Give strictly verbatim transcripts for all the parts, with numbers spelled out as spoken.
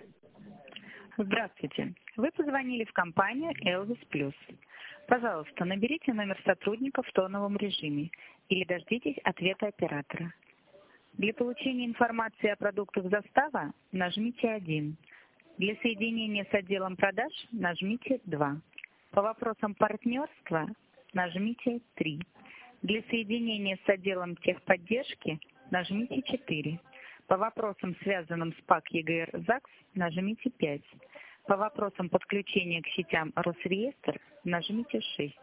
Здравствуйте. Вы позвонили в компанию Elvis Plus. Пожалуйста, наберите номер сотрудника в тоновом режиме или дождитесь ответа оператора. Для получения информации о продуктах застава нажмите один. Для соединения с отделом продаж нажмите два. По вопросам партнерства нажмите три. Для соединения с отделом техподдержки нажмите четыре. По вопросам, связанным с ПАК ЕГР ЗАГС, нажмите пять. По вопросам подключения к сетям Росреестр нажмите шесть.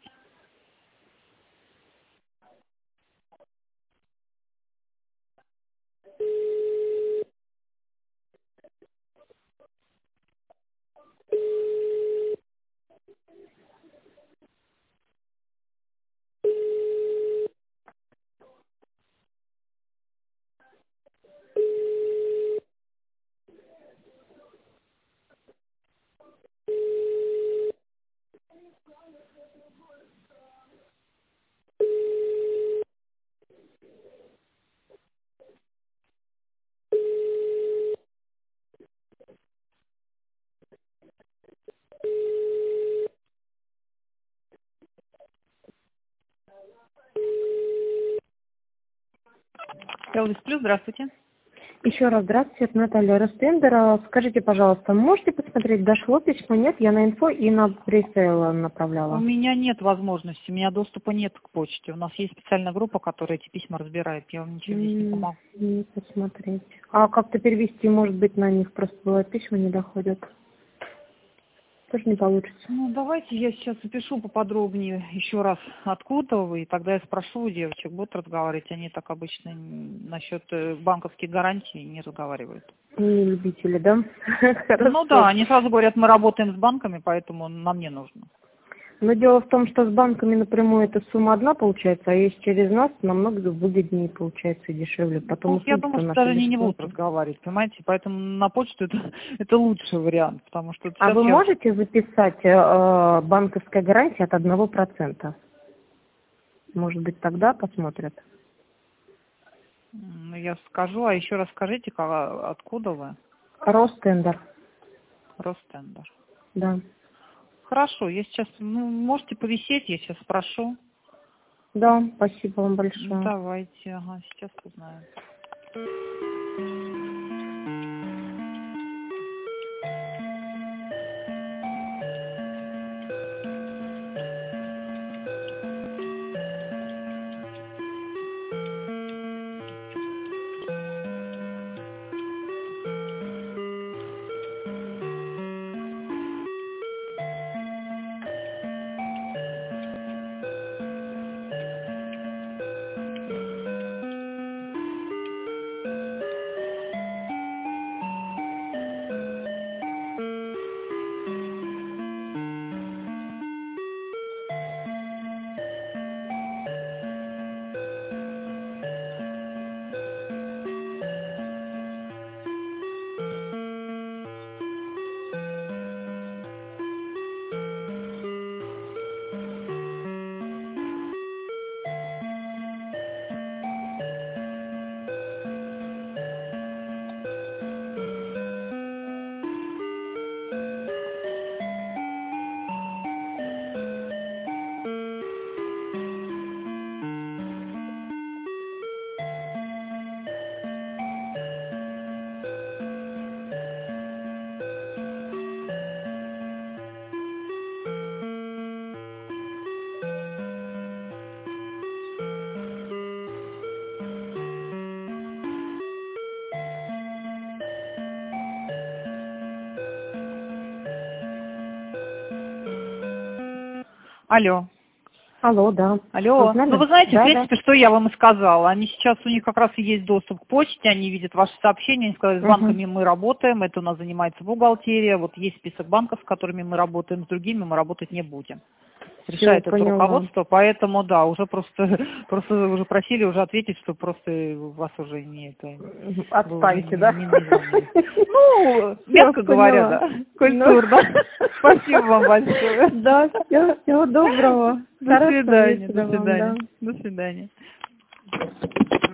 Elvis Plus, здравствуйте. Еще раз здравствуйте, это Наталья Ростендер. Скажите, пожалуйста, можете посмотреть, дошло письмо? Нет, я на инфо и на пресейл направляла. У меня нет возможности, у меня доступа нет к почте. У нас есть специальная группа, которая эти письма разбирает. Я вам ничего здесь не помогу. Не посмотреть. А как-то перевести, может быть, на них просто бывает письма не доходят. Тоже не получится. Ну, давайте я сейчас запишу поподробнее еще раз, откуда вы, и тогда я спрошу у девочек, будут разговаривать. Они так обычно насчет банковских гарантий не разговаривают. Не любители, да? Ну да, они сразу говорят, мы работаем с банками, поэтому нам не нужно. Но дело в том, что с банками напрямую эта сумма одна получается, а если через нас, намного выгоднее получается и дешевле. Потом Ну, я думаю, что даже они не будут разговаривать, понимаете, поэтому на почту это, это лучший вариант, потому что... А вы я... можете записать э, банковская гарантия от одного процента? Может быть, тогда посмотрят? Ну, я скажу, а еще раз скажите, как, откуда вы? Ростендер. Ростендер. Да. Хорошо, я сейчас, ну, можете повисеть, я сейчас спрошу. Да, спасибо вам большое. Ну, давайте, ага, сейчас узнаем. Алло. Алло, да. Алло. Узнали? Ну, вы знаете, Да, в принципе, да. что я вам и сказала. Они сейчас, у них как раз и есть доступ к почте, они видят ваши сообщения, они сказали, с банками мы работаем, это у нас занимается бухгалтерия, вот есть список банков, с которыми мы работаем, с другими мы работать не будем. Решает это поняла. руководство, поэтому, да, уже просто, просто уже просили уже ответить, что просто вас уже не это... Отстаньте, не, да? Не, не ну, мягко Всё, говоря, поняла. да, культурно. Спасибо вам большое. Да, всего, всего доброго. До свидания, вечера до вам, свидания. да. До свидания.